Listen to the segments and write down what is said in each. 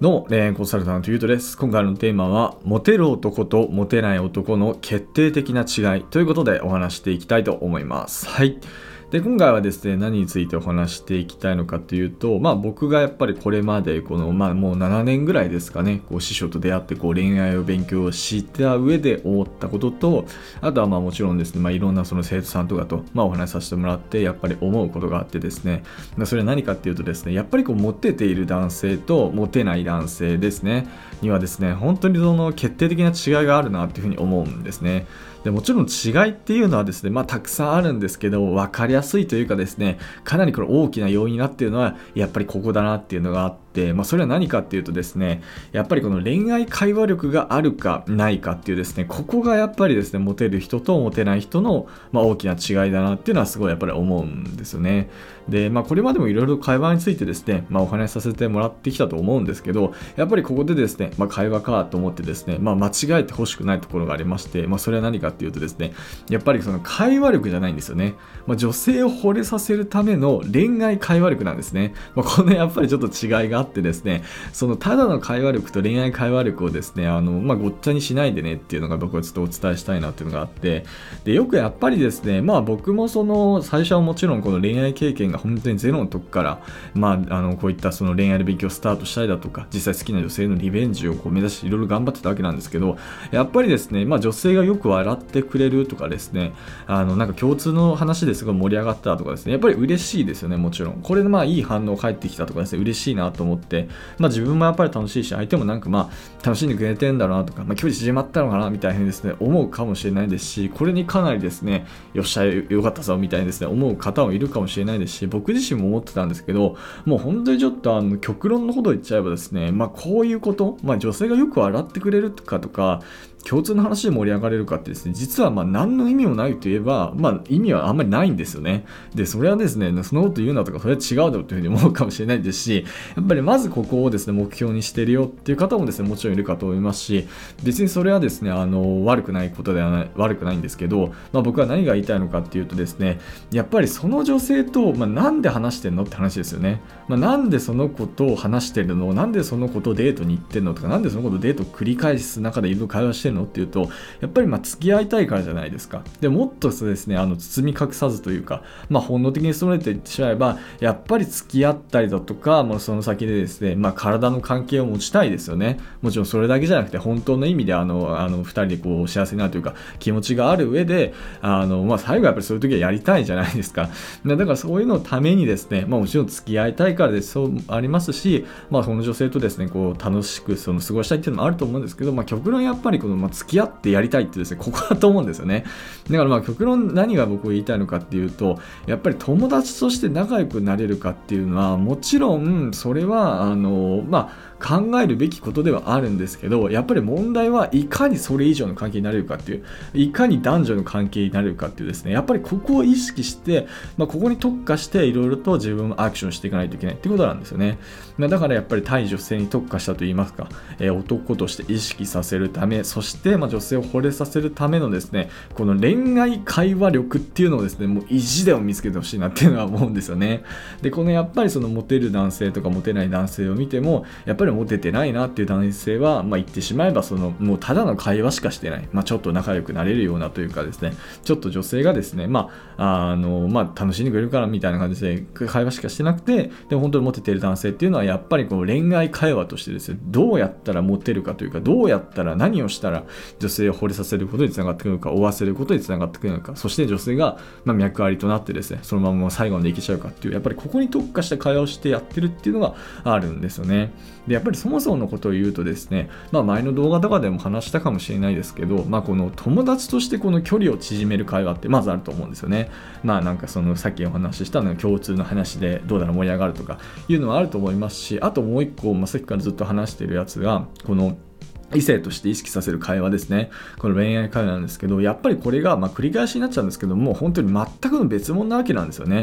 どうも、恋愛コンサルタントゆうとです。今回のテーマは、モテる男とモテない男の決定的な違いということでお話していきたいと思います。はい。で、今回はですね、何についてお話していきたいのかというと、僕がやっぱりこれまでもう7年ぐらいですかね、師匠と出会って恋愛を勉強した上で思ったことと、あとはもちろんですね、いろんなその生徒さんとかとお話しさせてもらって、やっぱり思うことがあってですね、それは何かっていうとですね、やっぱりモテている男性とモテない男性ですね、にはですね、本当にその決定的な違いがあるなっていうふうに思うんですね。でもちろん違いっていうのはですね、たくさんあるんですけど、分かりやすいというかですね、かなりこれ大きな要因になっているのは、やっぱりここだなっていうのがあって、それは何かっていうとですね、やっぱりこの恋愛会話力があるかないかっていうですね、ここがやっぱりですね、モテる人とモテない人の、大きな違いだなっていうのはすごいやっぱり思うんですよね。で、これまでもいろいろ会話についてですね、お話しさせてもらってきたと思うんですけど、やっぱりここでですね、会話かと思ってですね、間違えてほしくないところがありまして、それは何かっていうとですね、やっぱりその会話力じゃないんですよね。女性を惚れさせるための恋愛会話力なんですね。このやっぱりちょっと違いがあってですね、そのただの会話力と恋愛会話力をですね、ごっちゃにしないでねっていうのが僕はちょっとお伝えしたいなっていうのがあって、で、よくやっぱりですね、僕もその最初はもちろんこの恋愛経験が本当にゼロの時から、こういったその恋愛の勉強をスタートしたりだとか、実際好きな女性のリベンジを目指していろいろ頑張ってたわけなんですけど、やっぱりですね、女性がよく笑ってくれるとかですね、なんか共通の話ですごい盛り上がったとかですね、やっぱり嬉しいですよね、もちろん。これでいい反応返ってきたとかですね、嬉しいなと思って、自分もやっぱり楽しいし、相手もなんか楽しんでくれてんだろうなとか、距離縮まったのかなみたいにですね、思うかもしれないですし、これにかなりですね、よっしゃ、よかったぞみたいにですね、思う方もいるかもしれないですし、僕自身も思ってたんですけど、もう本当にちょっと極論のことを言っちゃえばですね、こういうこと、女性がよく笑ってくれるかとか、共通の話で盛り上がれるかってですね、実は何の意味もないといえば、意味はあんまりないんですよね。で、それはですね、そのこと言うなとか、それは違うだろうというふうに思うかもしれないですし、やっぱりまずここをですね、目標にしてるよっていう方もですね、もちろんいるかと思いますし、別にそれはですね、悪くないことではない、悪くないんですけど、僕は何が言いたいのかっていうとですね、やっぱりその女性と、なんで話してんのって話ですよね。なんでその子と話してるの、なんでその子とデートに行ってんのとか、なんでその子とデートを繰り返す中でいろいろ会話してるのっていうと、やっぱり付き合いたいからじゃないですか。でもっとですね、包み隠さずというか、本能的にストレートで言ってしまえば、やっぱり付き合ったりだとか、その先でですね、体の関係を持ちたいですよね。もちろんそれだけじゃなくて、本当の意味で二人で幸せになるというか、気持ちがある上で、最後はやっぱりそういう時はやりたいじゃないですか。だからそういうのためにですね、もちろん付き合いたいからですそうありますし、その女性とですね、楽しく過ごしたいっていうのもあると思うんですけど、極論やっぱり付き合ってやりたいってですね、ここだと思うんですよね。だから極論何が僕言いたいのかっていうと、やっぱり友達として仲良くなれるかっていうのは、もちろんそれは考えるべきことではあるんですけど、やっぱり問題はいかにそれ以上の関係になれるかっていう、いかに男女の関係になれるかっていうですね、やっぱりここを意識して、ここに特化していろいろと自分もアクションしていかないといけないっていうことなんですよね。だからやっぱり対女性に特化したといいますか、男として意識させるため、そして女性を惚れさせるためのですね、この恋愛会話力っていうのをですね、もう意地でも見つけてほしいなっていうのは思うんですよね。で、このやっぱりそのモテる男性とかモテない男性を見ても、やっぱりモテてないなっていう男性は、言ってしまえばもうただの会話しかしてない、ちょっと仲良くなれるようなというかですね、ちょっと女性がですね、楽しんでくれるからみたいな感じで会話しかしてなくて、でも本当にモテてる男性っていうのはやっぱり恋愛会話としてですね、どうやったらモテるかというか、どうやったら何をしたら女性を惚れさせることにつながってくるのか、追わせることにつながってくるのか、そして女性が脈ありとなってですね、そのまま最後までいけちゃうかっていう、やっぱりここに特化した会話をしてやってるっていうのがあるんですよね。で、やっぱりそもそものことを言うとですね、前の動画とかでも話したかもしれないですけど、この友達としてこの距離を縮める会話ってまずあると思うんですよね。なんかさっきお話ししたの共通の話でどうだろう盛り上がるとかいうのはあると思いますし、あともう一個、さっきからずっと話してるやつが、この異性として意識させる会話ですね。この恋愛会話なんですけど、やっぱりこれが繰り返しになっちゃうんですけども、本当に全くの別物なわけなんですよね。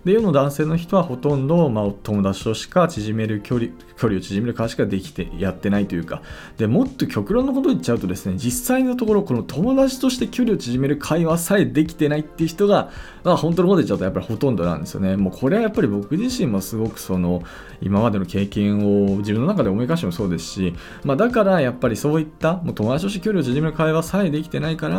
で世の男性の人はほとんど、友達としか縮める距離を縮める会しかできてやってないというか、でもっと極論のことを言っちゃうとですね、実際のところこの友達として距離を縮める会話さえできてないっていう人が、本当のこと言っちゃうとやっぱりほとんどなんですよね。もうこれはやっぱり僕自身もすごく今までの経験を自分の中で思い返してもそうですし、だからやっぱりそういったもう友達として距離を縮める会話さえできてないから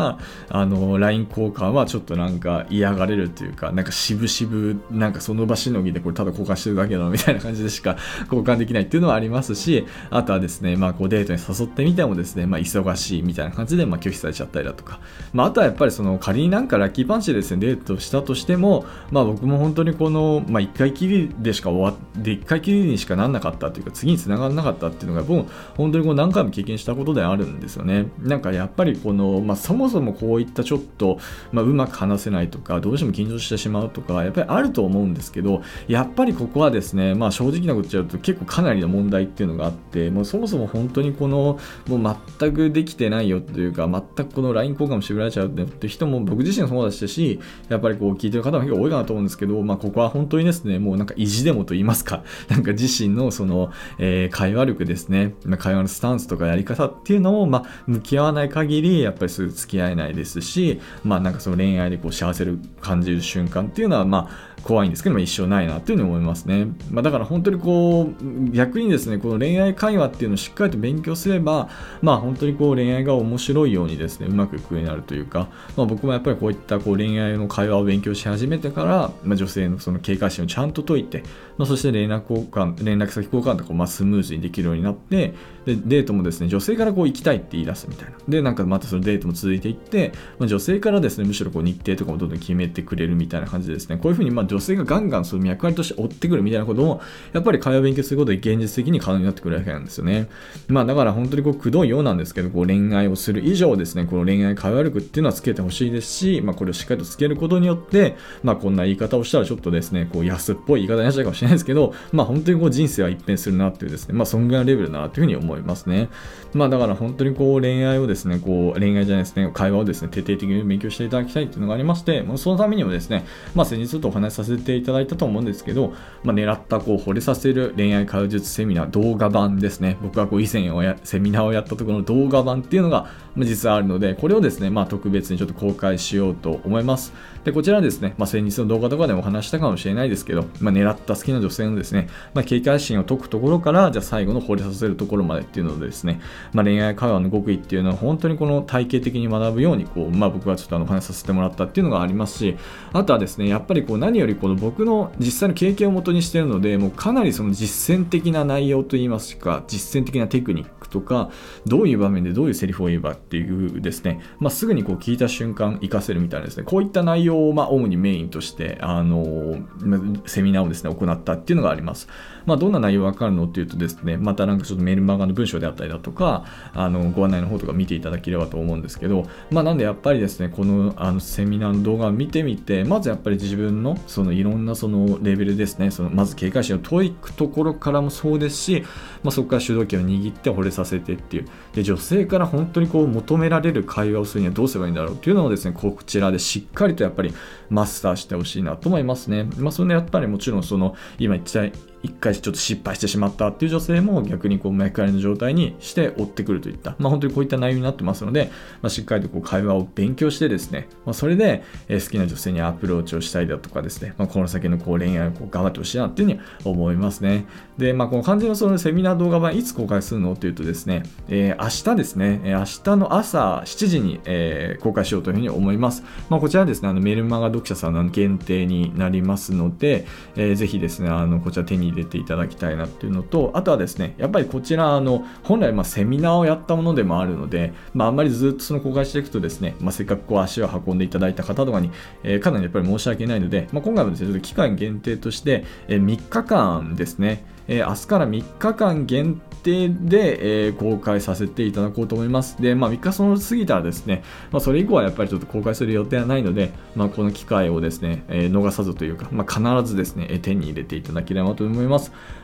、LINE 交換はちょっとなんか嫌がれるというか、なんか渋々なんかその場しのぎでこれただ交換してるだけだみたいな感じでしか交換できないっていうのはありますし、あとはですね、デートに誘ってみてもですね、忙しいみたいな感じで拒否されちゃったりだとか、あとはやっぱり仮になんかラッキーパンチでですねデートしたとしても、僕も本当に1回きりでしか1回きりにしかなんなかったというか、次に繋がらなかったっていうのがもう本当に何回も経験したことであるんですよね。なんかやっぱりそもそもこういったちょっと、うまく話せないとか、どうしても緊張してしまうとかやっぱりあると思うんですけど、やっぱりここはですね、正直なこと言っちゃうと結構かなりの問題っていうのがあって、もうそもそも本当にもう全くできてないよというか、全くLINE 交換もしてくられちゃうっていう人も僕自身そうでしたし、やっぱり聞いてる方も結構多いかなと思うんですけど、ここは本当にですね、もうなんか意地でもと言いますか、なんか自身の会話力ですね、会話のスタンスとかやり方っていうのを向き合わない限りやっぱりすぐ付き合えないですし、なんか恋愛で幸せを感じる瞬間っていうのは怖いんですけども一生ないなっていうふうに思いますね。だから本当に逆にですね、この恋愛会話っていうのをしっかりと勉強すれば、本当に恋愛が面白いようにですね、うまくいくようになるというか、僕もやっぱりこういった恋愛の会話を勉強し始めてから、女性の警戒心をちゃんと解いて、そして連絡先交換とかスムーズにできるようになって、でデートもですね、女性から行きたいって言い出すみたいな。で、なんかまたそのデートも続いていって、女性からですね、むしろ日程とかもどんどん決めてくれるみたいな感じでですね、こういうふうに女性がガンガンその役割として追ってくるみたいなことも、やっぱり会話を勉強することで現実的に可能になってくるわけなんですよね。だから本当にくどいようなんですけど、恋愛をする以上ですね、この恋愛会話力っていうのはつけてほしいですし、これをしっかりとつけることによって、こんな言い方をしたらちょっとですね、安っぽい言い方になっちゃうかもしれないですけど、本当に人生は一変するなっていうですね、そんぐらいのレベルだなというふうに思いますね。だから本当に恋愛をですね、恋愛じゃないですね、会話をですね、徹底的に勉強していただきたいっていうのがありまして、そのためにもですね、先日ちょっとお話しさせていただいたと思うんですけど、狙った惚れさせる恋愛会話術セミナー動画版ですね、僕が以前セミナーをやったところの動画版っていうのが実はあるので、これをですね、特別にちょっと公開しようと思います。で、こちらですね、先日の動画とかでもお話したかもしれないですけど、狙った好きな女性のですね、警戒心を解くところから、じゃあ最後の惚れさせるところまでっていうのでですね、恋愛会話の極意っていうのは本当に体系的に学ぶように僕はちょっとお話しさせてもらったっていうのがありますし、あとはですね、やっぱり何より僕の実際の経験を元にしているので、もうかなり実践的な内容といいますか、実践的なテクニックとか、どういう場面でどういうセリフを言えばっていうですね、すぐに聞いた瞬間活かせるみたいなですね、こういった内容を主にメインとしてセミナーをですね行ったっていうのがあります。どんな内容がわかるのっていうとですね、またなんかちょっとメールマガの文章であったりだとか、ご案内の方とか見ていただければと思うんですけど、なんでやっぱりですね、このセミナーの動画を見てみて、まずやっぱり自分のいろんなレベルですね、まず警戒心を解くところからもそうですし、そこから主導権を握って惚れさせてっていう、で女性から本当に求められる会話をするにはどうすればいいんだろうっていうのをですね、こちらでしっかりとやっぱりマスターしてほしいなと思いますね。それでやっぱりもちろん今一回ちょっと失敗してしまったっていう女性も逆に脈ありの状態にして追ってくるといった、本当にこういった内容になってますので、しっかりと会話を勉強してですね、それで好きな女性にアプローチをしたりだとかですね、この先の恋愛を頑張ってほしいなっていうふうに思いますね。で、この肝心のセミナー動画版いつ公開するのっていうとですね、明日ですね、明日の朝7時に、公開しようというふうに思います。こちらですね、メルマガ読者さんの限定になりますので、ぜひですね、こちら手に入れていただきたいなっていうのと、あとはですね、やっぱりこちら本来セミナーをやったものでもあるので、あんまりずっと公開していくとですね、せっかく足を運んでいただいた方とかに、かなりやっぱり申し訳ないので、今回はですね、ちょっと期間限定として、3日間ですね、明日から3日間限定で、公開させていただこうと思います。で、3日過ぎたらですね、それ以降はやっぱりちょっと公開する予定はないので、この機会をですね、逃さずというか、必ずですね、手に入れていただければと思います。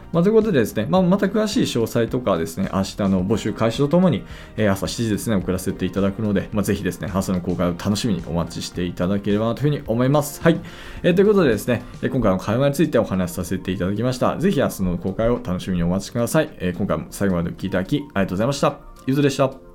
ということでですね、また詳しい詳細とかはですね、明日の募集開始とともに、朝7時ですね、送らせていただくので、ぜひですね、朝の公開を楽しみにお待ちしていただければなというふうに思います。はい。ということでですね、今回の会話についてお話しさせていただきました。ぜひ明日の公開を楽しみにお待ちください。今回も最後までお聞きいただきありがとうございました。ゆずでした。